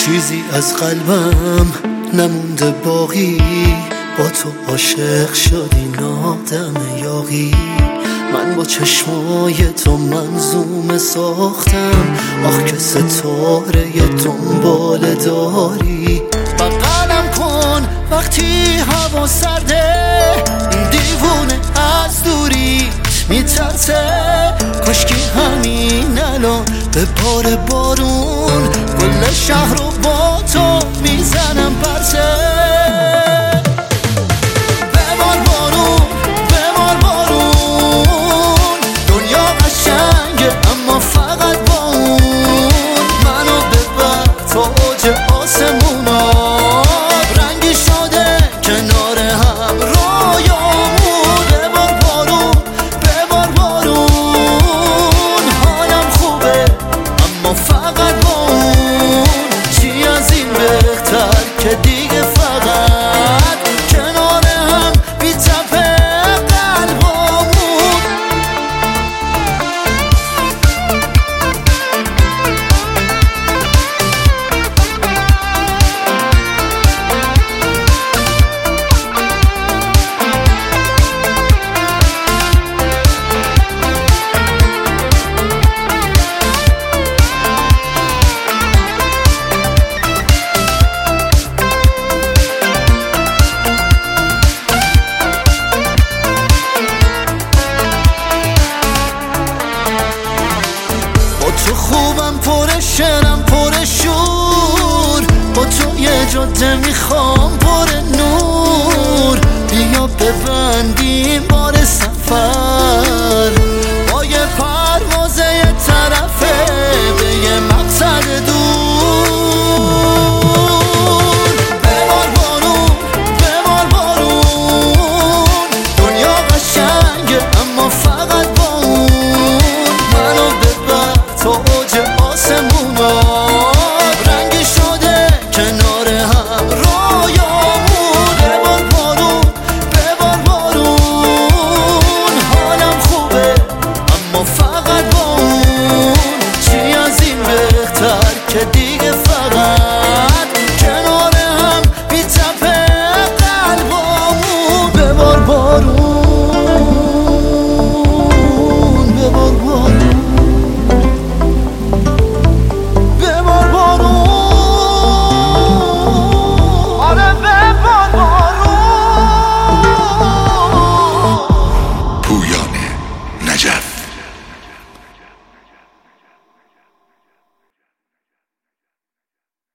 چیزی از قلبم نمونده باقی، با تو عاشق شدی آدم یاغی. من با چشمای تو منظومه ساختم، آخ که ستاره دنبال داری. بغلم کن وقتی هوا سرده، این دیوونه از دوری میترسه. کاشکی همین الان به بار بارون کل شهر رو با تو میزنم پرسه. ببار بارون ببار بارون، دنیا قشنگه اما فقط با اون. منو ببر تا اوج آسمونا، رنگی شده کنار هم رویامون. ببار بارون ببار بارون، حالم خوبه اما فقط با اون. چی از این بهتر که دیگه فقط کنار هم بی تپه قلبامون. تو خوبم پر شرم پر شور، با تو یه جاده میخوام پر نور. بیا ببندیم بار سفر، با یه پرواز یه طرفه به یه مقصد دور. ببار بارون ببار بارون، دنیا قشنگه اما فقط با اون. منو ببر تا اوج آسمونا، رنگی شده کنار هم رویامون. ببار بارون ببار بارون، حالم خوبه اما فقط با اون. چی از این بهتر که